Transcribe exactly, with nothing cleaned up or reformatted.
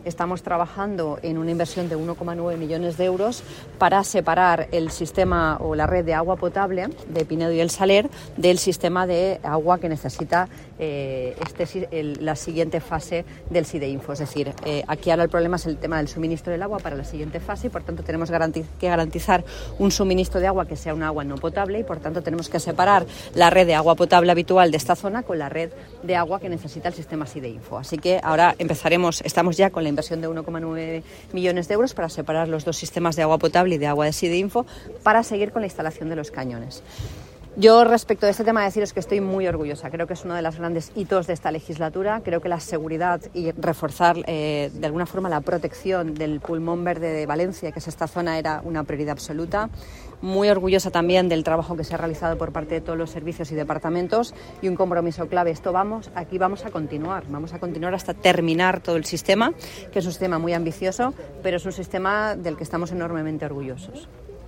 estamos trabajando en una inversión de uno coma nueve millones de euros para separar el sistema o la red de agua potable de Pinedo y El Saler del sistema de agua que necesita eh, este, el, la siguiente fase del SIDEINFO. Es decir, eh, aquí ahora el problema es el tema del suministro del agua para la siguiente fase y por tanto tenemos garantiz- que garantizar un suministro de agua que sea un agua no potable y por tanto tenemos que separar la red de agua potable habitual de esta zona con la red de agua que necesita el sistema SIDEINFO. Así que ahora empezaremos, estamos ya con la inversión de uno coma nueve millones de euros para separar los dos sistemas de agua potable y de agua de SIDEINFO para seguir con la instalación de los cañones. Yo respecto de este tema deciros que estoy muy orgullosa, creo que es uno de los grandes hitos de esta legislatura, creo que la seguridad y reforzar eh, de alguna forma la protección del pulmón verde de Valencia, que es esta zona, era una prioridad absoluta. Muy orgullosa también del trabajo que se ha realizado por parte de todos los servicios y departamentos y un compromiso clave. Esto vamos, aquí vamos a continuar, vamos a continuar hasta terminar todo el sistema, que es un sistema muy ambicioso, pero es un sistema del que estamos enormemente orgullosos.